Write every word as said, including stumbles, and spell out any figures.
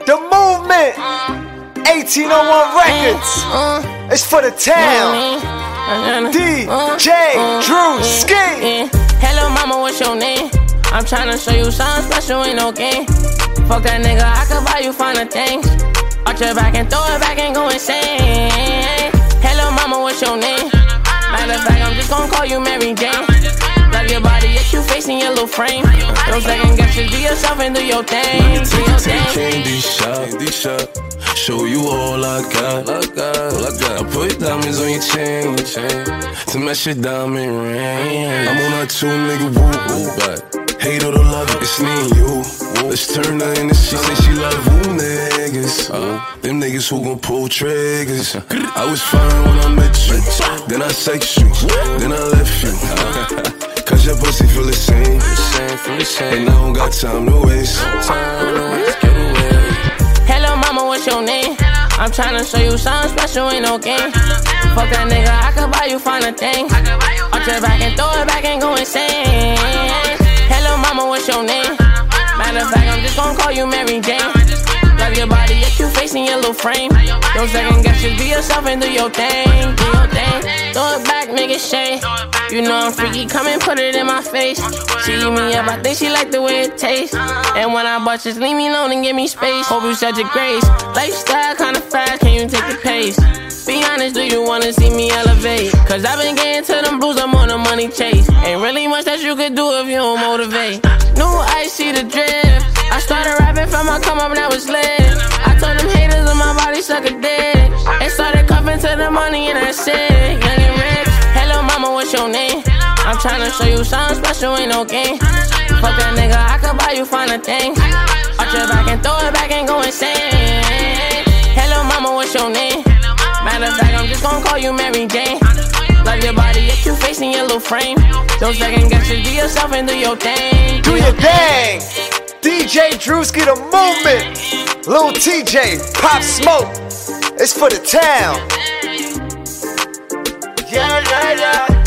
The movement, eighteen oh one Records. It's for the town. D J Drewski. Hello mama, what's your name? I'm tryna show you something special, ain't no game. Fuck that nigga, I could buy you finer things. Arch your back and throw it back and go insane. Hello mama, what's your name? Matter of fact, I'm just gon' call you Mary Jane. Love your body, yet you facing your little frame. Don't second guess, just be yourself and do your thing. Do your thing. Candy shop, candy shop. Show you all I got, all I got, all I got. I put diamonds on your chain, chain to match your diamond ring. I'm on that two nigga woo woo, but hate or to love it, it's me and you. Let's turn her in and she say she love woo niggas. Uh, them niggas who gon' pull triggers. I was fine when I met you, then I sex you, then I left you. Uh, Cause your pussy feel the same, and I don't got time to waste. Hello mama, what's your name? I'm tryna show you something special, ain't no game. Fuck that nigga, I could buy you finer things. Arch your back and throw it back and go insane. Hello mama, what's your name? Matter of fact, I'm just gon' call you Mary Jane. Love your body, yet you facing your little frame. Don't second guess, just be yourself and do your thing. Do your thing. Throw it back, nigga, shade. You know I'm freaky, come and put it in my face. She eat me up, I think she like the way it tastes. And when I bust, just leave me alone and give me space. Hope you such a grace. Lifestyle kinda fast, can you take the pace? Be honest, do you wanna see me elevate? Cause I've been getting to them blues, I'm on a money chase. Ain't really much that you could do if you don't motivate. New ice, see the drip. I started rapping from my come up, now it's lit. I told them haters in my body suck a dick. They started cuffing to the money and that's it. Young and rich. Hello mama, what's your name? I'm tryna show you something special, ain't no game. Fuck that nigga, I could buy you finer things. Arch your back and throw it back and go insane. Hello mama, what's your name? Matter of fact, I'm just gon' call you Mary Jane. Love your body, yet you facing your little frame. Don't second guess, just be yourself and do your thing. Do your thing. D J Drewski, the movement. Lil T J, Pop Smoke. It's for the town. Yeah, yeah, yeah.